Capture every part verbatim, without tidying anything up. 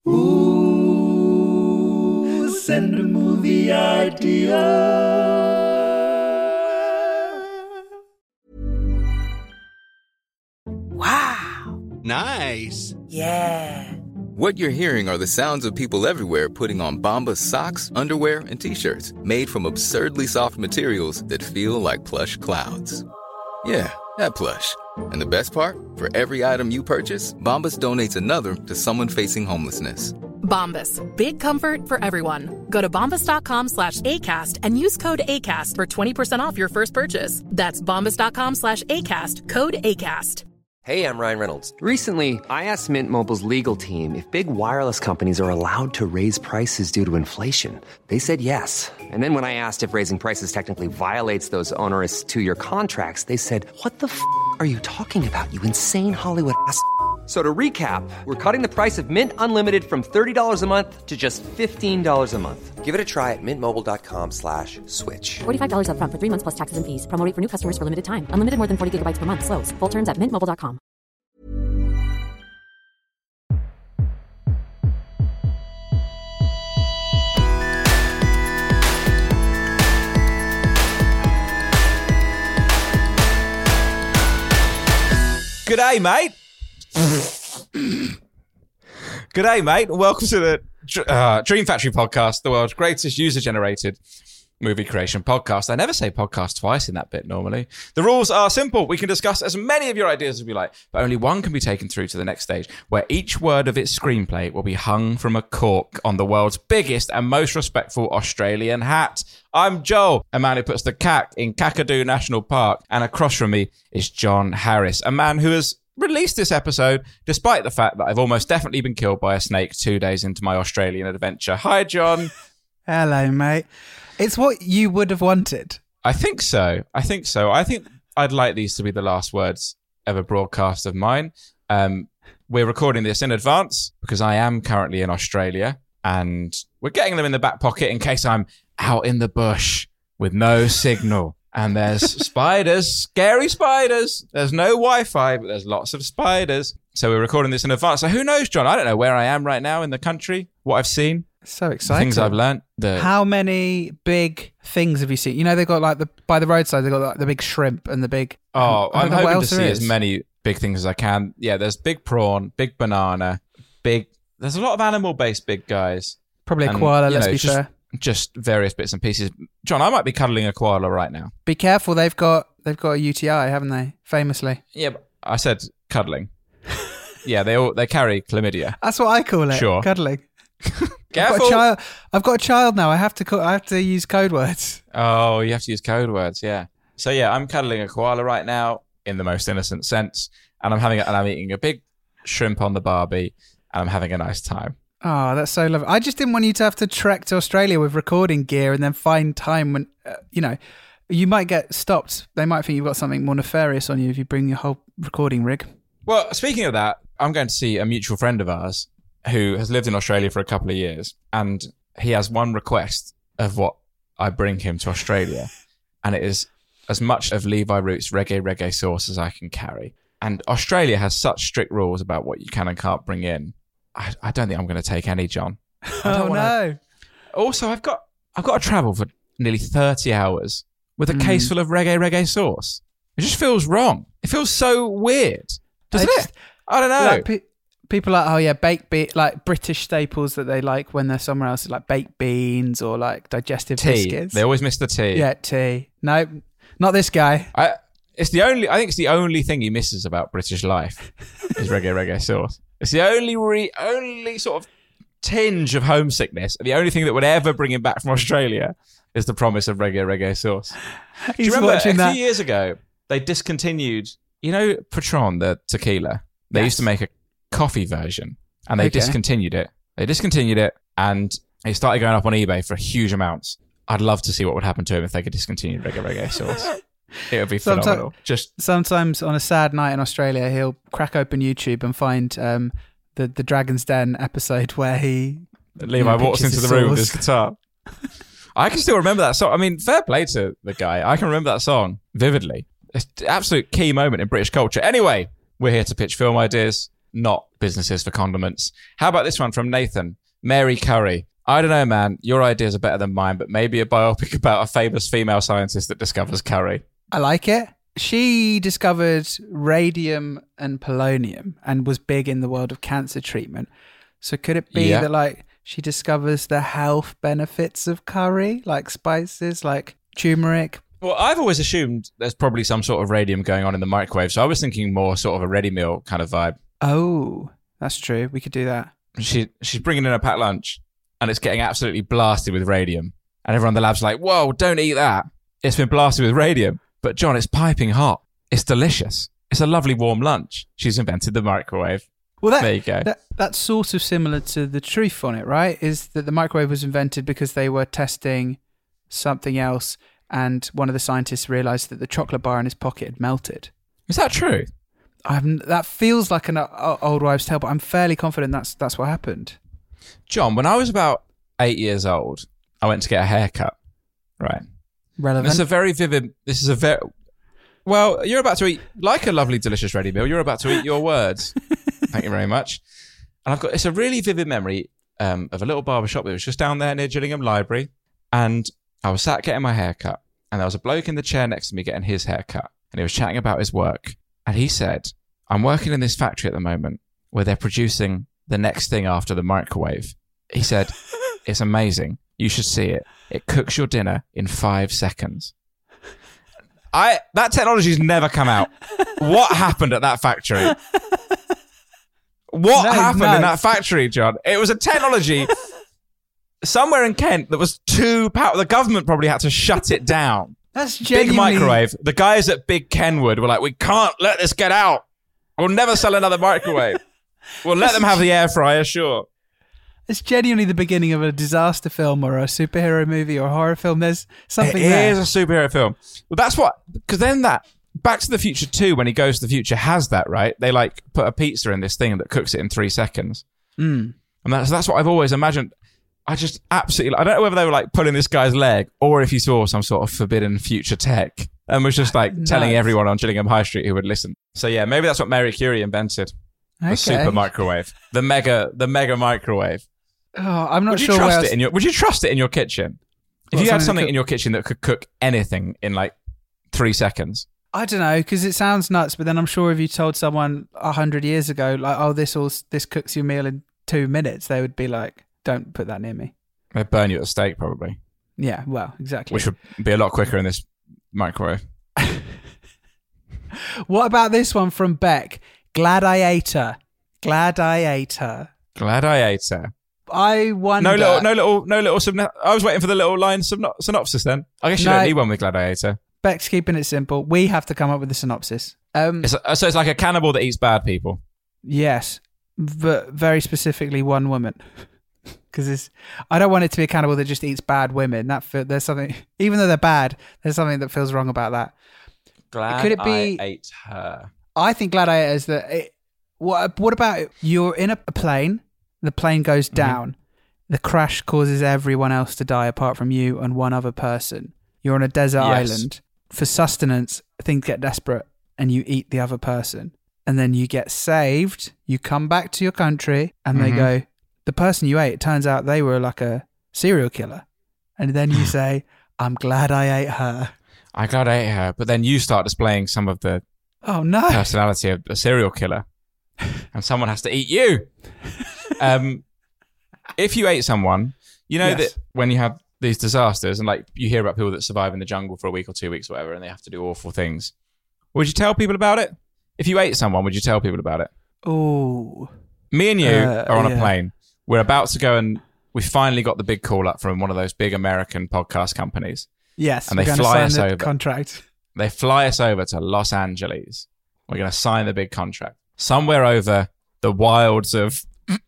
Ooh, send a movie idea. Wow. Nice. Yeah. What you're hearing are the sounds of people everywhere putting on Bombas socks, underwear, and T-shirts made from absurdly soft materials that feel like plush clouds. Yeah, that plush. And the best part? For every item you purchase, Bombas donates another to someone facing homelessness. Bombas. Big comfort for everyone. Go to bombas.com slash ACAST and use code ACAST for twenty percent off your first purchase. That's bombas.com slash ACAST. Code ACAST. Hey, I'm Ryan Reynolds. Recently, I asked Mint Mobile's legal team if big wireless companies are allowed to raise prices due to inflation. They said yes. And then when I asked if raising prices technically violates those onerous two-year contracts, they said, what the f*** are you talking about, you insane Hollywood ass f- So to recap, we're cutting the price of Mint Unlimited from thirty dollars a month to just fifteen dollars a month. Give it a try at mintmobile.com slash switch. forty-five dollars up front for three months plus taxes and fees. Promo rate for new customers for limited time. Unlimited more than forty gigabytes per month. Slows full terms at mint mobile dot com. G'day, mate. G'day, mate. Welcome to the uh, Dream Factory podcast, the world's greatest user-generated movie creation podcast. I never say podcast twice in that bit normally. The rules are simple. We can discuss as many of your ideas as we like, but only one can be taken through to the next stage, where each word of its screenplay will be hung from a cork on the world's biggest and most respectful Australian hat. I'm Joel, a man who puts the cack in Kakadu National Park, and across from me is John Harris, a man who has released this episode despite the fact that I've almost definitely been killed by a snake two days into my Australian adventure. Hi, John. Hello, mate. It's what you would have wanted. I think so. I think so. I think I'd like these to be the last words ever broadcast of mine. Um, we're recording this in advance because I am currently in Australia, and we're getting them in the back pocket in case I'm out in the bush with no signal. And there's spiders, scary spiders. There's no Wi-Fi, but there's lots of spiders. So we're recording this in advance. So who knows, John? I don't know where I am right now in the country, what I've seen. So exciting. Things I've learnt. The... How many big things have you seen? You know, they've got like the, by the roadside, they've got like the big shrimp and the big... Oh, I'm hoping to see is. as many big things as I can. Yeah, there's big prawn, big banana, big... There's a lot of animal-based big guys. Probably a and, koala, let's know, be just, fair. Just various bits and pieces. John, I might be cuddling a koala right now. Be careful, they've got they've got a U T I, haven't they? Famously. Yeah, but I said cuddling. Yeah, they all they carry chlamydia. That's what I call it. Sure. Cuddling. Careful. I've got, a child, I've got a child now. I have to call, I have to use code words. Oh, you have to use code words, yeah. So yeah, I'm cuddling a koala right now in the most innocent sense, and I'm having a, and I'm eating a big shrimp on the barbie, and I'm having a nice time. Oh, that's so lovely. I just didn't want you to have to trek to Australia with recording gear and then find time when, uh, you know, you might get stopped. They might think you've got something more nefarious on you if you bring your whole recording rig. Well, speaking of that, I'm going to see a mutual friend of ours who has lived in Australia for a couple of years, and he has one request of what I bring him to Australia, and it is as much of Levi Roots reggae reggae sauce as I can carry. And Australia has such strict rules about what you can and can't bring in. I, I don't think I'm going to take any, John. Oh, wanna... no. Also, I've got I've got to travel for nearly thirty hours with a mm. case full of reggae reggae sauce. It just feels wrong. It feels so weird. Doesn't just, it? I don't know. Like, pe- people are like, oh yeah, baked be- like British staples that they like when they're somewhere else, like baked beans or like digestive tea. biscuits. They always miss the tea. Yeah, tea. No, not this guy. I, it's the only. I think it's the only thing he misses about British life is reggae reggae sauce. It's the only re, only sort of tinge of homesickness. The only thing that would ever bring him back from Australia is the promise of reggae reggae sauce. He's Do you remember watching a that. few years ago they discontinued, you know, Patron, the tequila? They Yes. used to make a coffee version and they Okay. discontinued it. They discontinued it and it started going up on eBay for huge amounts. I'd love to see what would happen to him if they could discontinue reggae reggae sauce. It would be Sometimes- phenomenal. Just Sometimes on a sad night in Australia, he'll crack open YouTube and find um, the the Dragon's Den episode where he Levi you know, walks pitches into his the room with his sauce. guitar. I can still remember that song. I mean, fair play to the guy. I can remember that song vividly. It's an absolute key moment in British culture. Anyway, we're here to pitch film ideas. not businesses for condiments. How about this one from Nathan? Mary Curry. I don't know, man. Your ideas are better than mine, but maybe a biopic about a famous female scientist that discovers curry. I like it. She discovered radium and polonium and was big in the world of cancer treatment. So could it be yeah. that, like, she discovers the health benefits of curry, like spices, like turmeric? Well, I've always assumed there's probably some sort of radium going on in the microwave, so I was thinking more sort of a ready meal kind of vibe. Oh, that's true. We could do that. She She's bringing in a packed lunch, and it's getting absolutely blasted with radium. And everyone in the lab's like, whoa, don't eat that. It's been blasted with radium. But John, it's piping hot. It's delicious. It's a lovely warm lunch. She's invented the microwave. Well, that, there you go. That, that's sort of similar to the truth on it, right? Is that the microwave was invented because they were testing something else, and one of the scientists realised that the chocolate bar in his pocket had melted. Is that true? I'm, that feels like an uh, old wives' tale, but I'm fairly confident that's that's what happened. John, when I was about eight years old, I went to get a haircut. Right. Relevant. This is a very vivid. This is a very. Well, you're about to eat like a lovely, delicious ready meal. You're about to eat your words. Thank you very much. And I've got. It's a really vivid memory um, of a little barbershop that was just down there near Gillingham Library, and I was sat getting my haircut, and there was a bloke in the chair next to me getting his haircut, and he was chatting about his work, and he said, "I'm working in this factory at the moment where they're producing the next thing after the microwave." He said, "It's amazing. You should see it. It cooks your dinner in five seconds." I that technology's never come out. What happened at that factory? What No, happened no. in that factory, John? It was a technology somewhere in Kent that was too powerful. The government probably had to shut it down. That's Big genuinely... microwave. The guys at Big Kenwood were like, "We can't let this get out. We'll never sell another microwave. We'll let them have the air fryer, sure." It's genuinely the beginning of a disaster film or a superhero movie or a horror film. There's something It there. is a superhero film. Well, that's what, because then that, Back to the Future two, when he goes to the future, has that, right? They like put a pizza in this thing that cooks it in three seconds. Mm. And that's, that's what I've always imagined. I just absolutely, I don't know whether they were like pulling this guy's leg or if he saw some sort of forbidden future tech and was just like telling Nuts. everyone on Gillingham High Street who would listen. So yeah, maybe that's what Marie Curie invented. Okay. The super microwave. The mega, the mega microwave. Oh, I'm not Would you sure where trust else- it in your? Would you trust it in your kitchen? If What, you had something that something cook- in your kitchen that could cook anything in like three seconds, I don't know, because it sounds nuts, but then I'm sure if you told someone a hundred years ago, like, "Oh, this all this cooks your meal in two minutes," they would be like, "Don't put that near me." they'd burn you at the stake probably, Yeah, well, exactly. which would be a lot quicker in this microwave. What about this one from Beck? Glad I ate her. Glad I ate her. Glad I ate her. I wonder. No little, no little, no little. Syno- I was waiting for the little line syno- synopsis. Then I guess you No. don't need one with Glad I ate her. Beck's keeping it simple. We have to come up with the synopsis. Um, It's a, so it's like a cannibal that eats bad people. yes, but very specifically one woman. Because I don't want it to be a cannibal that just eats bad women. That fe- there's something, even though they're bad, there's something that feels wrong about that. Glad Could it be- I ate her. I think Glad I Ate Her is that. It, what What about you're in a plane? The plane goes down. Mm-hmm. The crash causes everyone else to die apart from you and one other person. You're on a desert Yes. island. For sustenance, things get desperate and you eat the other person. And then you get saved. You come back to your country and they Mhm. go, the person you ate, it turns out they were like a serial killer. And then you say, "I'm glad I ate her." I glad I ate her, but then you start displaying some of the Oh, no. personality of a serial killer, and someone has to eat you. Um, if you ate someone, you know Yes. that when you have these disasters, and like you hear about people that survive in the jungle for a week or two weeks, or whatever, and they have to do awful things. Would you tell people about it? If you ate someone, would you tell people about it? Oh. Me and you Uh, are on a yeah. plane. We're about to go, and we finally got the big call up from one of those big American podcast companies. Yes. And we're they gonna fly sign us the over. contract. They fly us over to Los Angeles. We're going to sign the big contract. Somewhere over the wilds of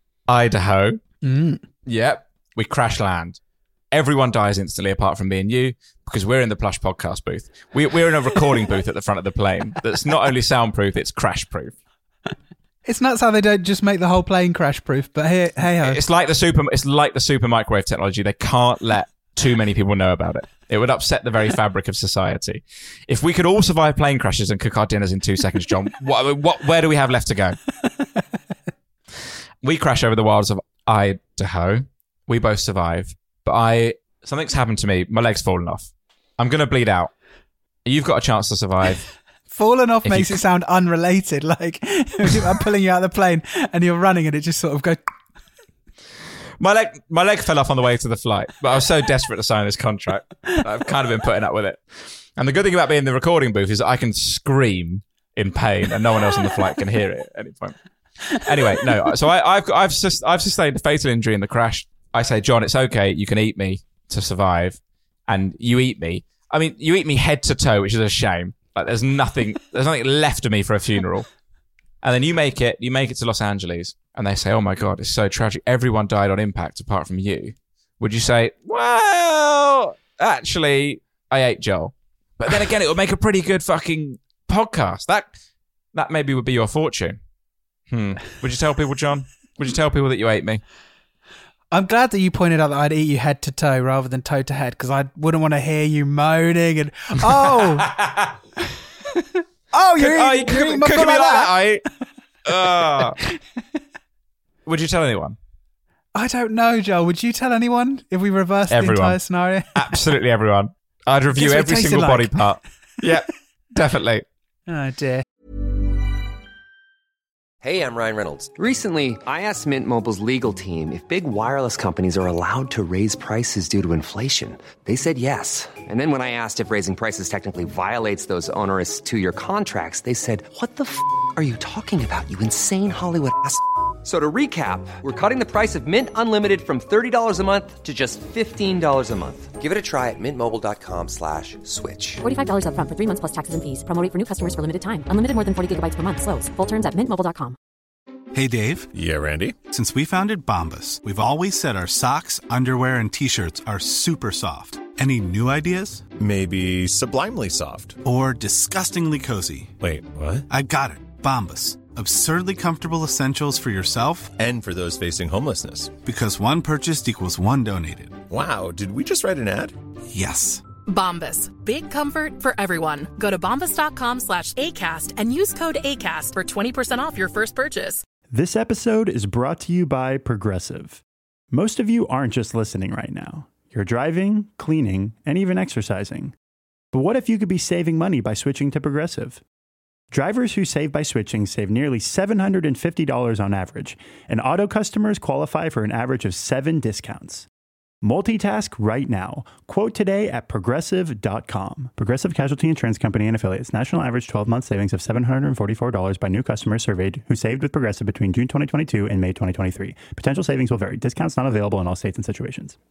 Idaho. Mm. Yep. We crash land. Everyone dies instantly apart from me and you because we're in the Plush podcast booth. We, we're in a recording booth at the front of the plane that's not only soundproof, it's crash proof. It's nuts how they don't just make the whole plane crash proof, but hey, hey ho. It's like the super, it's like the super microwave technology. They can't let too many people know about it. It would upset the very fabric of society. If we could all survive plane crashes and cook our dinners in two seconds, John, what, what, where do we have left to go? We crash over the wilds of Idaho. We both survive. But I something's happened to me. My leg's fallen off. I'm going to bleed out. You've got a chance to survive. Fallen off If makes you- it sound unrelated. Like I'm pulling you out of the plane and you're running and it just sort of goes... My leg, my leg fell off on the way to the flight, but I was so desperate to sign this contract. I've kind of been putting up with it. And the good thing about being in the recording booth is that I can scream in pain, and no one else on the flight can hear it at any point. Anyway, no. So I, I've I've sus- I've sustained a fatal injury in the crash. I say, John, it's okay. You can eat me to survive, and you eat me. I mean, you eat me head to toe, which is a shame. Like there's nothing, there's nothing left of me for a funeral. And then you make it, you make it to Los Angeles, and they say, "Oh my God, it's so tragic. Everyone died on impact apart from you." Would you say, "Well, actually, I ate Joel"? But then again, it would make a pretty good fucking podcast. That that maybe would be your fortune. Hmm. Would you tell people, John? Would you tell people that you ate me? I'm glad that you pointed out that I'd eat you head to toe rather than toe to head, because I wouldn't want to hear you moaning and, oh, oh, you're oh, eating, you you're cook, eating my cook foot me like like that. that. I, uh. Would you tell anyone? I don't know, Joel. Would you tell anyone if we reversed Everyone. the entire scenario? Absolutely everyone. I'd review Guess what it every tasted single like. body part. Yeah, definitely. Oh, dear. Hey, I'm Ryan Reynolds. Recently, I asked Mint Mobile's legal team if big wireless companies are allowed to raise prices due to inflation. They said yes. And then when I asked if raising prices technically violates those onerous two-year contracts, they said, "What the f*** are you talking about, you insane Hollywood ass?" So to recap, we're cutting the price of Mint Unlimited from thirty dollars a month to just fifteen dollars a month. Give it a try at mintmobile.com slash switch. forty-five dollars up front for three months plus taxes and fees. Promo rate for new customers for limited time. Unlimited more than forty gigabytes per month. Slows full terms at mint mobile dot com. Hey, Dave. Yeah, Randy. Since we founded Bombas, we've always said our socks, underwear, and T-shirts are super soft. Any new ideas? Maybe sublimely soft. Or disgustingly cozy? Wait, what? I got it. Bombas. Absurdly comfortable essentials for yourself And for those facing homelessness. because one purchased equals one donated. Wow, did we just write an ad? Yes. Bombas. Big comfort for everyone. Go to bombas.com slash ACAST and use code ACAST for twenty percent off your first purchase. This episode is brought to you by Progressive. Most of you aren't just listening right now. You're driving, cleaning, and even exercising. But what if you could be saving money by switching to Progressive? Drivers who save by switching save nearly seven hundred fifty dollars on average, and auto customers qualify for an average of seven discounts. Multitask right now. Quote today at progressive dot com. Progressive Casualty Insurance Company and affiliates. National average twelve-month savings of seven hundred forty-four dollars by new customers surveyed who saved with Progressive between June twenty twenty-two and May twenty twenty-three. Potential savings will vary. Discounts not available in all states and situations.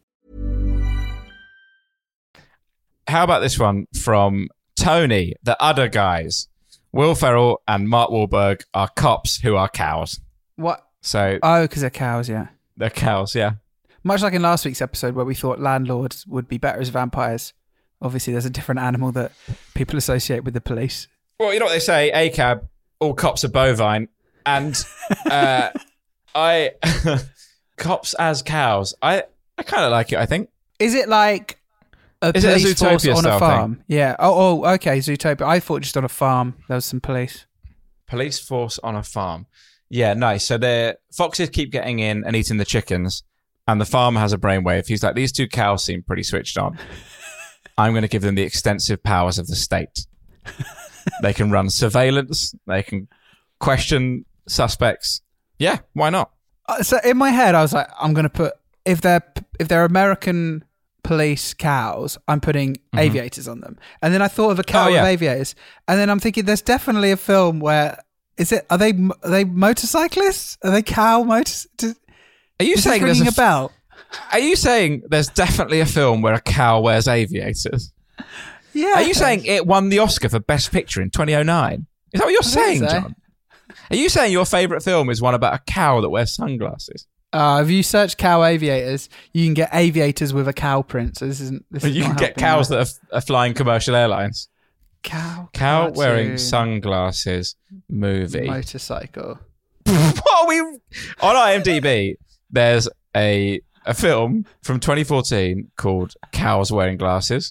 How about this one from Tony, the other guys? Will Ferrell and Mark Wahlberg are cops who are cows. What? So Oh, because they're cows, yeah. they're cows, yeah. Much like in last week's episode where we thought landlords would be better as vampires. Obviously, there's a different animal that people associate with the police. Well, you know what they say, A C A B, all cops are bovine. And uh, I, cops as cows. I, I kind of like it, I think. Is it like a Is it a police force Zootopia on a style farm? thing? Yeah. Oh, oh, okay, Zootopia. I thought just on a farm there was some police. Police force on a farm. Yeah, nice. So the foxes keep getting in and eating the chickens, and the farmer has a brainwave. He's like, these two cows seem pretty switched on. I'm going to give them the extensive powers of the state. They can run surveillance. They can question suspects. Yeah, why not? Uh, so in my head, I was like, I'm going to put if they're if they're American police cows, I'm putting mm-hmm. aviators on them. And then I thought of a cow oh, yeah. with aviators, and then I'm thinking, there's definitely a film where is it? Are they are they motorcyclists? Are they cow motors? Are you is saying this there's ringing a a bell? Are you saying there's definitely a film where a cow wears aviators? Yeah. Are you saying it won the Oscar for Best Picture in twenty oh nine? Is that what you're I think saying, so. John? Are you saying your favourite film is one about a cow that wears sunglasses? Uh, if you search cow aviators, you can get aviators with a cow print. So this isn't. This is you not can get helping cows me. that are, are flying commercial airlines. Cow. Cow cartoon, wearing sunglasses movie. motorcycle. What are we on IMDb? There's a a film from twenty fourteen called Cows Wearing Glasses.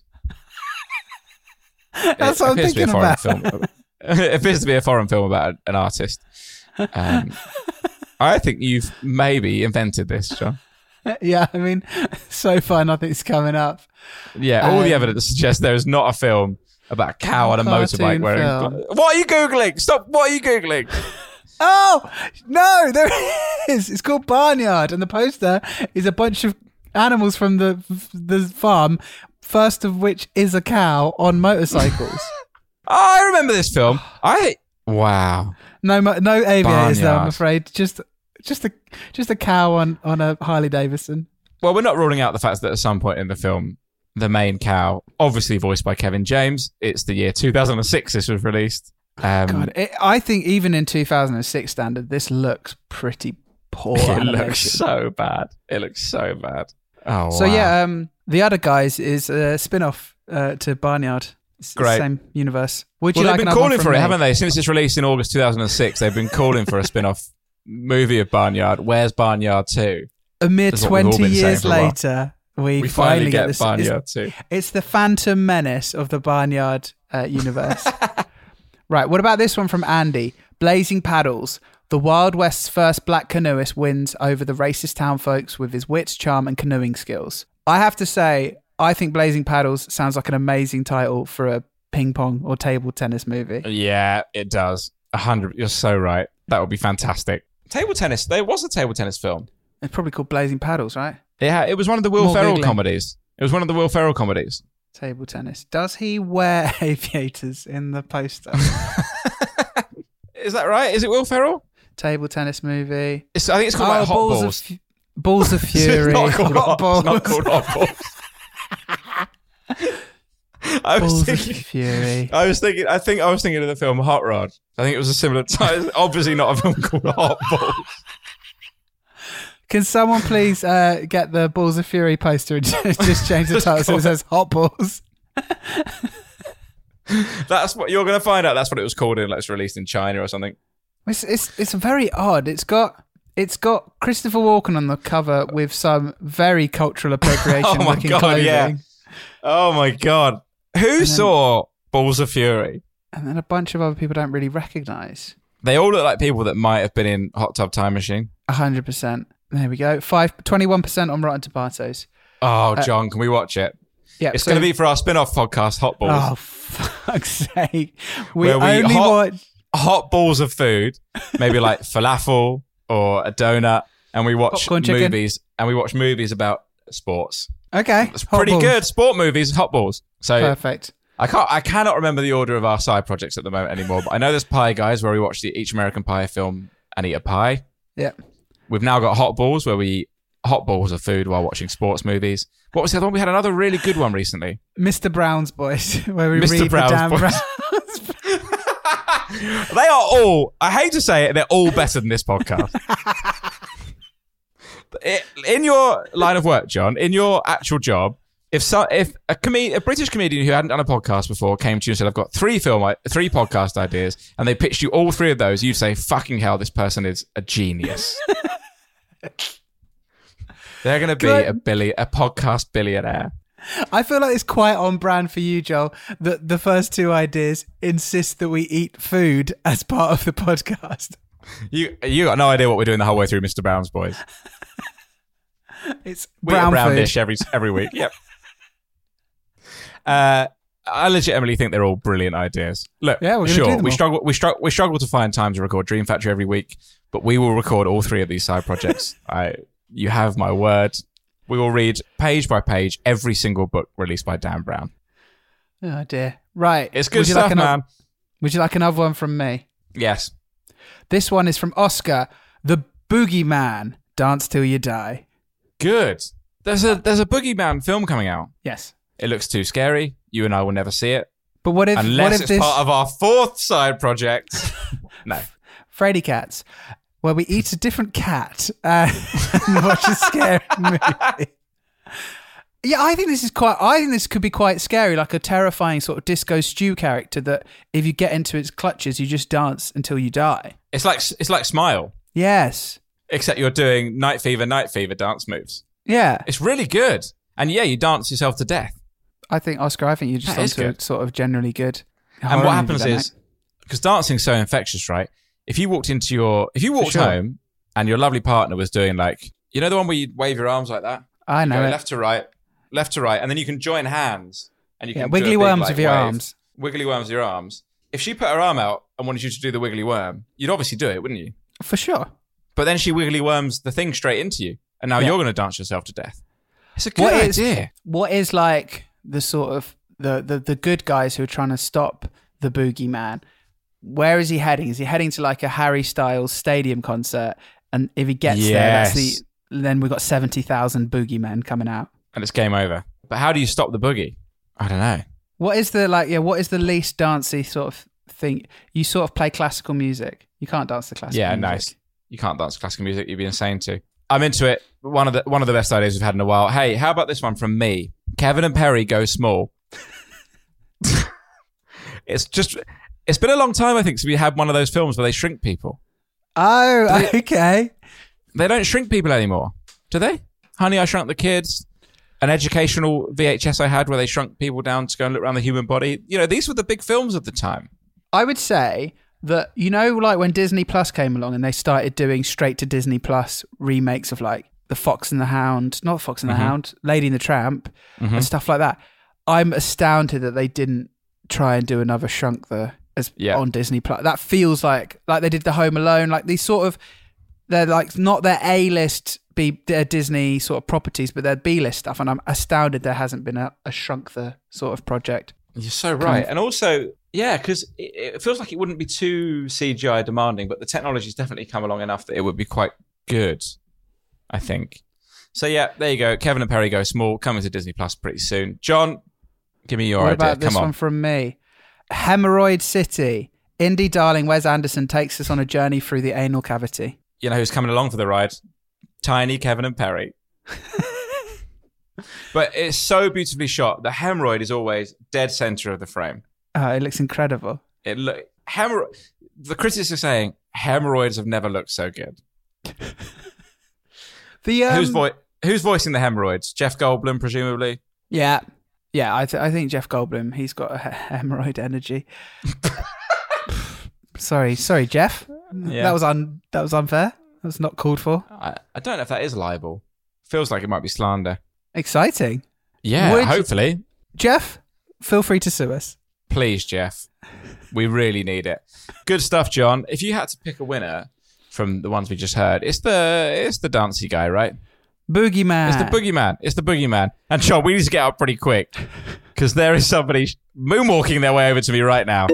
That's it what I'm appears to be a thinking foreign about. film. It appears to be a foreign film about an artist. Um, I think you've maybe invented this, John. Yeah, I mean, so far nothing's coming up. Yeah, all Um, the evidence suggests there is not a film about a cow on a Cartoon motorbike wearing... film. What are you Googling? Stop, what are you Googling? Oh, no, there is. It's called Barnyard, and the poster is a bunch of animals from the the farm, first of which is a cow on motorcycles. Oh, I remember this film. I... Wow. No, mo- no aviators, though, I'm Barnyard. afraid. Just, just a, just a cow on, on a Harley Davidson. Well, we're not ruling out the fact that at some point in the film, the main cow, obviously voiced by Kevin James, it's the year two thousand six this was released. Um, God, it, I think even in two thousand six standard, this looks pretty poor. it animation. looks so bad. It looks so bad. Oh, So wow. yeah, um, The Other Guys is a spin-off uh, to Barnyard. It's the Great. same universe. Would you well, like they've been another one calling from for it, me? haven't they? Since it's released in August two thousand six, they've been calling for a spin-off movie of Barnyard. Where's Barnyard two? A mere That's what we've all twenty been saying years for a while. later, we, We finally get, get this. Barnyard it's, two. It's the Phantom Menace of the Barnyard uh, universe. Right, what about this one from Andy? Blazing Paddles. The Wild West's first black canoeist wins over the racist town folks with his wits, charm, and canoeing skills. I have to say, I think Blazing Paddles sounds like an amazing title for a ping pong or table tennis movie. Yeah, it does. A hundred. You're so right. That would be fantastic. Table tennis. There was a table tennis film. It's probably called Blazing Paddles, right? Yeah, it was one of the Will More Ferrell Googling. comedies. It was one of the Will Ferrell comedies. Table tennis. Does he wear aviators in the poster? Is that right? Is it Will Ferrell? Table tennis movie. It's, I think it's called Oh, like Hot Balls Balls. of Fu- Balls of Fury. It's not called Hot Hot, it's not Balls. called Hot Balls. I was Balls of thinking. Fury. I was thinking. I think I was thinking of the film Hot Rod. I think it was a similar title. Obviously, not a film called Hot Balls. Can someone please uh, get the Balls of Fury poster and just change the title so it says Hot Balls? That's what you're going to find out. That's what it was called in. Like it's released in China or something. It's it's it's very odd. It's got it's got Christopher Walken on the cover with some very cultural appropriation Oh my looking god! clothing, Yeah. Oh my god! Who then- saw Balls of Fury? and then a bunch of other people don't really recognise. They all look like people that might have been in Hot Tub Time Machine. A hundred percent. There we go. Five twenty-one percent on Rotten Tomatoes. Oh, John, can we watch it? Yeah, It's so- going to be for our spin-off podcast, Hot Balls. Oh, fuck's sake! We Where we only hot- watch. hot balls of food, maybe like falafel or a donut, and we watch Popcorn chicken. movies and we watch movies about sports. Okay, It's Hot pretty Balls. good. Sport movies, hot balls. So Perfect. I can't, I cannot remember the order of our side projects at the moment anymore. But I know there's Pie Guys where we watch the Each American Pie film and eat a pie. Yeah. We've now got Hot Balls where we eat hot balls of food while watching sports movies. What was the other one? We had another really good one recently. Mister Brown's Boys, where we Mister read Brown's the damn Boys. Browns. They are all, I hate to say it, they're all better than this podcast. It- in your line of work, John, in your actual job, if so, if a, com- a British comedian who hadn't done a podcast before came to you and said, I've got three film, i- three podcast ideas, and they pitched you all three of those, you'd say, fucking hell, this person is a genius. They're going to be Good. a billion, a podcast billionaire. I feel like it's quite on brand for you, Joel, that the first two ideas insist that we eat food as part of the podcast. You you got no idea what we're doing the whole way through Mister Brown's Boys. It's We eat a brown brown food. dish every every week. Yep. Uh, I legitimately think they're all brilliant ideas. Look, Yeah, we're gonna do sure, them we all. struggle, we struggle, we struggle to find time to record Dream Factory every week, but we will record all three of these side projects. I, you have my word. We will read page by page every single book released by Dan Brown. Oh dear. Right. It's good Would you stuff, like ano- man. Would you like another one from me? Yes. This one is from Oscar, The Boogeyman, Dance Till You Die. Good. There's a there's a Boogeyman film coming out. Yes. It looks too scary. You and I will never see it But what if unless what if it's this part of our fourth side project. No. Freddy Cats, where we eat a different cat uh, and watch a scary movie? Yeah, I think this is quite. I think this could be quite scary, like a terrifying sort of disco stew character that if you get into its clutches, you just dance until you die. It's like it's like Smile, Yes. except you're doing Night Fever, Night Fever dance moves. Yeah. It's really good, and yeah, you dance yourself to death. I think Oscar. I think you just That is onto a good. sort of generally good. And horror what movie happens that is, because dancing's so infectious, right? If you walked into your, if you walked sure. home and your lovely partner was doing like, you know the one where you wave your arms like that? I know you go it. left to right, left to right, and then you can join hands and you can Yeah, do wiggly a big, worms like, with your wave. arms. Wiggly worms with your arms. If she put her arm out and wanted you to do the wiggly worm, you'd obviously do it, wouldn't you? For sure. But then she wiggly worms the thing straight into you, and now Yeah. you're going to dance yourself to death. It's a good What is- idea. What is like the sort of the, the the good guys who are trying to stop the boogeyman? Where is he heading? Is he heading to like a Harry Styles stadium concert? And if he gets there, that's the Yes. then we've got seventy thousand boogeymen coming out. And it's game over. But how do you stop the boogie? I don't know. What is the like? Yeah, what is the least dancey sort of thing? You sort of play classical music. You can't dance the classical. Yeah, music. nice. You can't dance classical music. You'd be insane to. I'm into it. One of the one of the best ideas we've had in a while. Hey, how about this one from me? Kevin and Perry go small. It's just. It's been a long time, I think, since we had one of those films where they shrink people. Oh, okay. They don't shrink people anymore, do they? Honey, I Shrunk the Kids. An educational V H S I had where they shrunk people down to go and look around the human body. You know, these were the big films of the time. I would say that, you know, like when Disney Plus came along and they started doing straight to Disney Plus remakes of like The Fox and the Hound, not Fox and the Mhm. Hound, Lady and the Tramp, Mhm. and stuff like that. I'm astounded that they didn't try and do another Shrunk the as Yeah. on Disney Plus. That feels like like they did the Home Alone, like these sort of, they're like not their A-list B their Disney sort of properties, but they're B-list stuff. And I'm astounded there hasn't been a, a Shrunk the sort of project. You're so Kind right. of- And also, yeah, because it, it feels like it wouldn't be too C G I demanding, but the technology's definitely come along enough that it would be quite good, I think. So yeah, there you go. Kevin and Perry go small, coming to Disney Plus pretty soon. John, give me your What idea. about this Come on. one from me? Hemorrhoid City. Indie darling Wes Anderson takes us on a journey through the anal cavity. You know who's coming along for the ride? Tiny Kevin and Perry. But it's so beautifully shot. The hemorrhoid is always dead center of the frame. Oh, it looks incredible. It look hemorrhoid. The critics are saying hemorrhoids have never looked so good. The um, who's vo- Who's voicing the hemorrhoids? Jeff Goldblum, presumably. Yeah, yeah. I th- I think Jeff Goldblum. He's got a he- hemorrhoid energy. sorry, sorry, Jeff. Yeah. That was un- That was unfair. That was not called for. I, I don't know if that is libel. Feels like it might be slander. Exciting. Yeah, Would- hopefully. Jeff, feel free to sue us. Please, Jeff. We really need it. Good stuff, John. If you had to pick a winner from the ones we just heard, it's the it's the dancey guy, right? Boogeyman. It's the boogeyman. It's the boogeyman. And John, we need to get up pretty quick because there is somebody moonwalking their way over to me right now.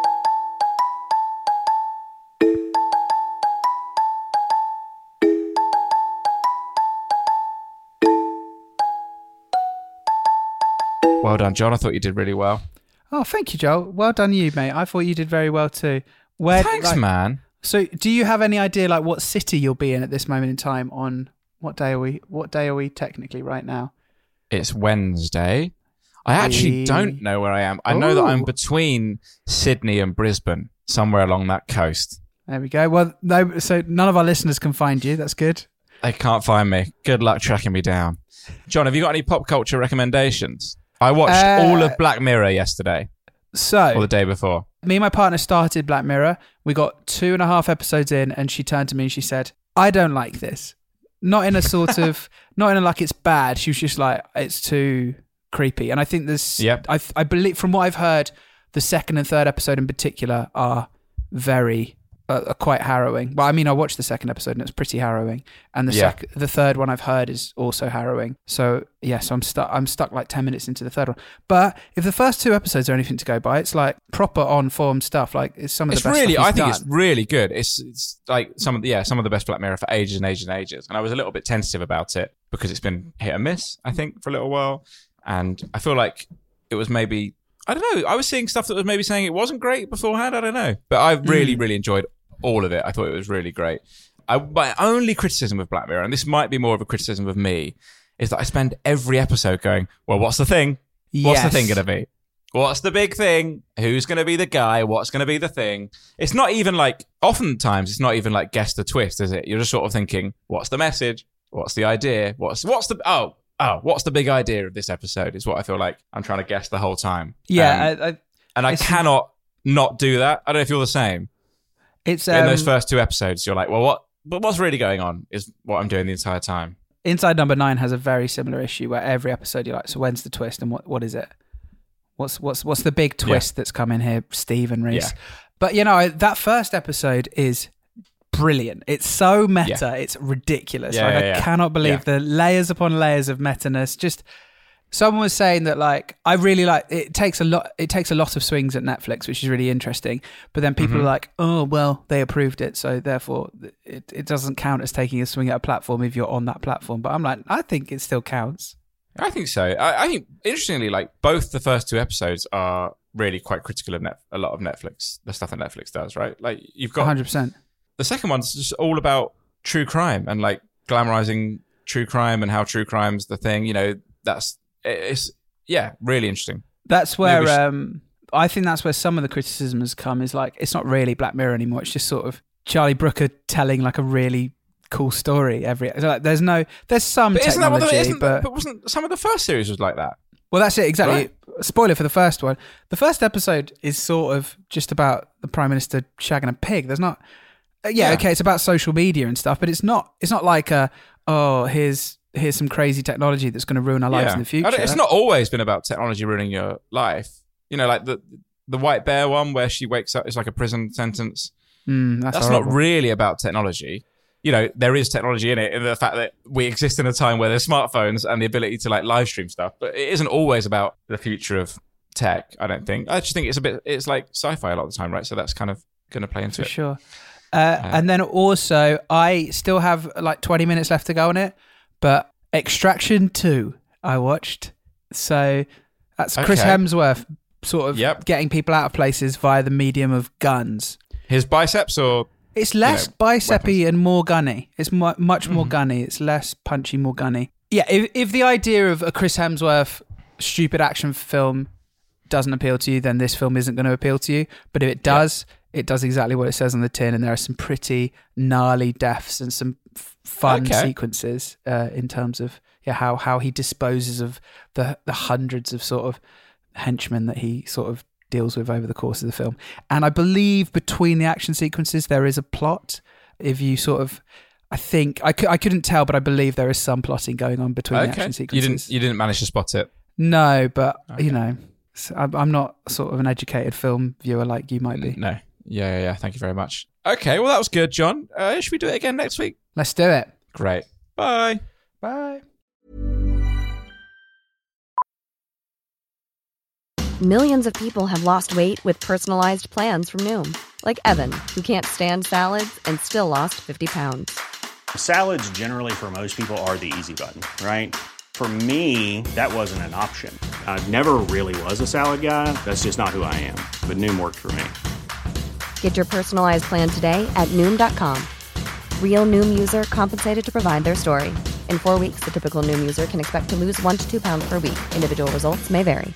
Well done, John. I thought you did really well. Oh, thank you, Joel. Well done, you, mate. I thought you did very well too. Where, Thanks, like- man. So, do you have any idea, like, what city you'll be in at this moment in time? On what day are we? What day are we technically right now? It's Wednesday. I actually We- don't know where I am. I know that I'm Ooh. between Sydney and Brisbane, somewhere along that coast. There we go. Well, no. So none of our listeners can find you. That's good. They can't find me. Good luck tracking me down. John, have you got any pop culture recommendations? I watched Uh, all of Black Mirror yesterday, So, or the day before. me and my partner started Black Mirror. We got two and a half episodes in, and she turned to me and she said, "I don't like this." Not in a sort of, not in a like it's bad. She was just like, "It's too creepy." And I think there's, Yep. I I believe from what I've heard, the second and third episode in particular are very. Uh, are quite harrowing. Well, I mean, I watched the second episode and it's pretty harrowing, and the Yeah. sec- the third one I've heard is also harrowing. So yeah, so I'm stuck. I'm stuck like ten minutes into the third one. But if the first two episodes are anything to go by, it's like proper on form stuff. Like it's some of It's the best really, stuff I he's think done. it's really good. It's it's like some of the, yeah, some of the best Black Mirror for ages and ages and ages. And I was a little bit tentative about it because it's been hit and miss, I think, for a little while. And I feel like it was maybe, I don't know, I was seeing stuff that was maybe saying it wasn't great beforehand. I don't know. But I really, Mm. really enjoyed all of it. I thought it was really great. I, my only criticism of Black Mirror, and this might be more of a criticism of me, is that I spend every episode going, well, what's the thing? What's the Yes. thing going to be? What's the big thing? Who's going to be the guy? What's going to be the thing? It's not even like, oftentimes, it's not even like guess the twist, is it? You're just sort of thinking, what's the message? What's the idea? What's what's the, oh, oh, what's the big idea of this episode is what I feel like I'm trying to guess the whole time. Yeah, Um, I, I, and I it's- cannot not do that. I don't know if you're the same. it's In um, those first two episodes, you're like, well, what but what's really going on is what I'm doing the entire time. Inside Number Nine has a very similar issue where every episode you're like, so when's the twist and what what is it? What's what's what's the big twist yeah. that's come in here, Steve and Reese? Yeah. But you know, that first episode is brilliant. It's so meta, yeah. it's ridiculous. Yeah, like, yeah, I yeah. cannot believe yeah. the layers upon layers of meta-ness. Just someone was saying that like I really like it takes a lot it takes a lot of swings at Netflix, which is really interesting. But then people mm-hmm. are like, oh well, they approved it, so therefore it, it doesn't count as taking a swing at a platform if you're on that platform. But I'm like, I think it still counts. I think so. I, I think interestingly, like both the first two episodes are really quite critical of net, a lot of Netflix, the stuff that Netflix does, right? Like you've got one hundred percent. The second one's just all about true crime and like glamorizing true crime and how true crime's the thing. You know, that's it's yeah, really interesting. That's where should... um, I think that's where some of the criticism has come. Is like it's not really Black Mirror anymore. It's just sort of Charlie Brooker telling like a really cool story every. So like, there's no, there's some but technology, isn't that what the, isn't but the, but wasn't some of the first series was like that? Well, that's it exactly. Right. Spoiler for the first one. The first episode is sort of just about the Prime Minister shagging a pig. There's not. Uh, yeah, yeah, okay, it's about social media and stuff, but it's not. It's not like a oh, here's here's some crazy technology that's going to ruin our lives yeah. in the future. It's not always been about technology ruining your life. You know, like the the White Bear one where she wakes up, it's like a prison sentence. Mm, that's that's not really about technology. You know, there is technology in it, in the fact that we exist in a time where there's smartphones and the ability to like live stream stuff, but it isn't always about the future of tech. I don't think. I just think it's a bit. It's like sci-fi a lot of the time, right? So that's kind of going to play into for it. For sure. Uh, uh, and then also, I still have like twenty minutes left to go on it, but Extraction two I watched. So that's okay. Chris Hemsworth sort of yep. getting people out of places via the medium of guns. His biceps or... It's less you know, bicepy weapons. And more gunny. It's mu- much more mm-hmm. gunny. It's less punchy, more gunny. Yeah, if, if the idea of a Chris Hemsworth stupid action film doesn't appeal to you, then this film isn't going to appeal to you. But if it does... Yep. It does exactly what it says on the tin, and there are some pretty gnarly deaths and some f- fun okay. sequences uh, in terms of yeah how how he disposes of the the hundreds of sort of henchmen that he sort of deals with over the course of the film. And I believe between the action sequences there is a plot. If you sort of, I think I, cu- I couldn't tell, but I believe there is some plotting going on between okay. the action sequences. You didn't you didn't manage to spot it? No, but okay. you know, I'm not sort of an educated film viewer like you might be. No. Yeah, yeah, yeah. Thank you very much. Okay, well, that was good, John. Uh, should we do it again next week? Let's do it. Great. Bye. Bye. Millions of people have lost weight with personalized plans from Noom. Like Evan, who can't stand salads and still lost fifty pounds. Salads generally for most people are the easy button, right? For me, that wasn't an option. I never really was a salad guy. That's just not who I am. But Noom worked for me. Get your personalized plan today at Noom dot com. Real Noom user compensated to provide their story. In four weeks, the typical Noom user can expect to lose one to two pounds per week. Individual results may vary.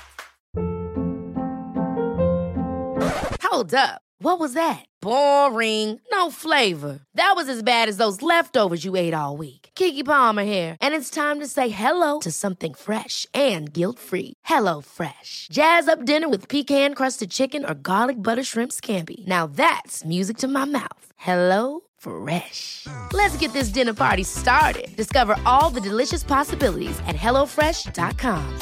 Hold up. What was that? Boring. No flavor. That was as bad as those leftovers you ate all week. Keke Palmer here. And it's time to say hello to something fresh and guilt-free. Hello Fresh. Jazz up dinner with pecan-crusted chicken or garlic butter shrimp scampi. Now that's music to my mouth. Hello Fresh. Let's get this dinner party started. Discover all the delicious possibilities at hello fresh dot com.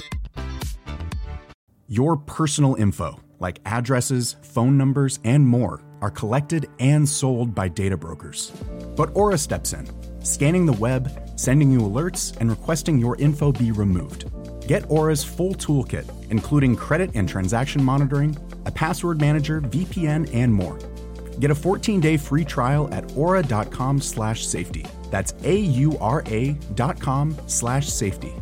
Your personal info, like addresses, phone numbers, and more, are collected and sold by data brokers. But Aura steps in, scanning the web, sending you alerts, and requesting your info be removed. Get Aura's full toolkit, including credit and transaction monitoring, a password manager, V P N, and more. Get a fourteen-day free trial at aura.com slash safety. That's A-U-R-A dot com slash safety.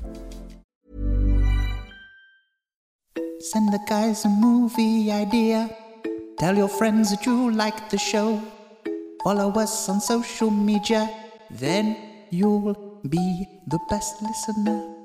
Send the guys a movie idea. Tell your friends that you like the show. Follow us on social media. Then you'll be the best listener.